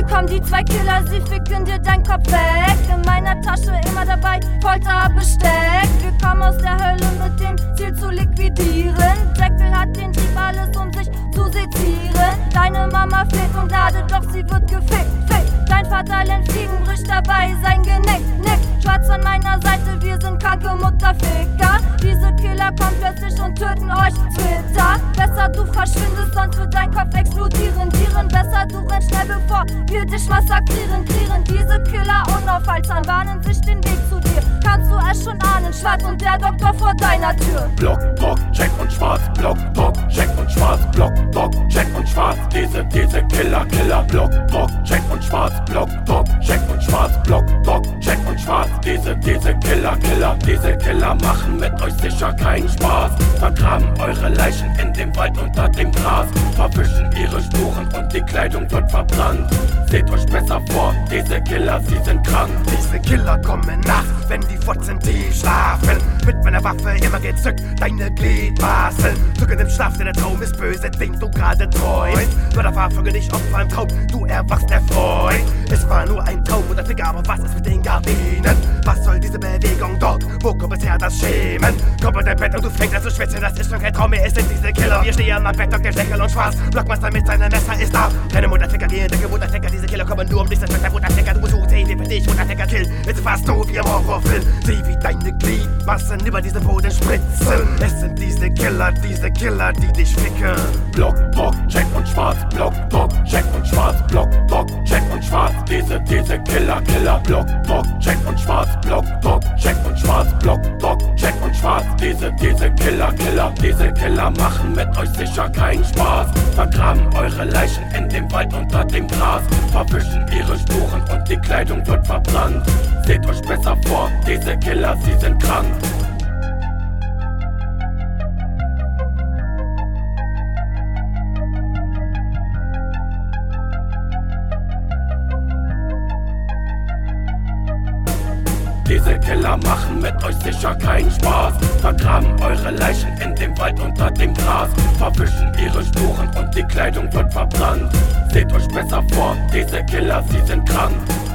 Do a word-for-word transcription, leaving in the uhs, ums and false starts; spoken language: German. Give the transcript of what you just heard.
Hier kommen die zwei Killer, sie ficken dir dein Kopf weg. In meiner Tasche immer dabei, Folterbesteck. Wir kommen aus der Hölle mit dem Ziel zu liquidieren. Jekyll hat den Trieb, alles um sich zu sezieren. Deine Mama fleht und ladet, doch sie wird gefickt, fick. Dein Vater lernt fliegen, bricht dabei sein Genick, nick. Schwarz an meiner Seite, wir sind kranke Mutterficker. Diese Killer kommen plötzlich und töten euch, Twitter. Besser du verschwindest, sonst wird dein Kopf explodieren. Tieren, besser du rennst schnell, bevor wir dich massakrieren. Tieren, diese Killer unaufhaltsam bahnen sich den Weg zu dir. Kannst du es schon ahnen, Schwarz und der Doktor vor deiner Tür. Block, Bock, Jack und Schwarz, Block, Bock, Jack und Schwarz, Block, Bock, Jack und Schwarz. Diese, diese Killer, Killer, Block, Bock, Jack und Schwarz, Block, Bock, Jack und Schwarz, Block, Bock, Jack und Schwarz. Diese, diese Killer, Killer, diese Killer machen mit euch sicher keinen Spaß. Vergraben eure Leichen in dem Wald unter dem Gras. Verwischen ihre Spuren und die Kleidung wird verbrannt. Seht euch besser vor, diese Killer, sie sind krank. Diese Killer kommen nachts, wenn die Fotzen die schlafen. Mit meiner Waffe immer gezückt, deine Gliedmaßen. Zücken im Schlaf, denn der Traum ist böse, den du gerade träumst. Nur der Fahrfüge dich Opfer im Traum, du erwachst erfreut. Es war nur ein Traum oder Ficker, aber was ist mit den Gardinen? Was soll diese Bewegung dort? Wo kommt bisher das Schämen? Komm in dein Bett und du fängst an zu schwitzen, das ist schon kein Traum mehr, es sind diese Killer. Wir stehen am Bett, Doktor Jekyll und Schwarz. Blockmaster mit seinem Messer ist da. Keine Mutterficker gehen, denke Mutterficker, diese Killer kommen nur um dich, das wird dein Mutterficker. Du musst so sehen, für dich Mutterficker killen. Jetzt fast du wie im Horrorfilm. Sieh wie deine Gliedmassen über diesen Boden spritzen. Es sind diese Killer, diese Killer, die dich ficken. Block, Bock, Jack und Schwarz, Block, Bock, Jack und Schwarz, Block, Bock, Jack und Schwarz. Diese, diese Killer, Killer, Block, Bock, Jack und Schwarz, Block, Bock, Jack und Schwarz, Block, Bock, Jack und Schwarz. Diese, diese Killer, Killer, diese Killer machen mit euch sicher keinen Spaß. Vergraben eure Leichen in dem Wald unter dem Gras. Verwischen ihre Spuren und die Kleidung wird verbrannt. Seht euch besser vor, diese Killer, sie sind krank. Diese Killer machen mit euch sicher keinen Spaß. Vergraben eure Leichen in dem Wald unter dem Gras. Verwischen ihre Spuren und die Kleidung wird verbrannt. Seht euch besser vor, diese Killer, sie sind krank.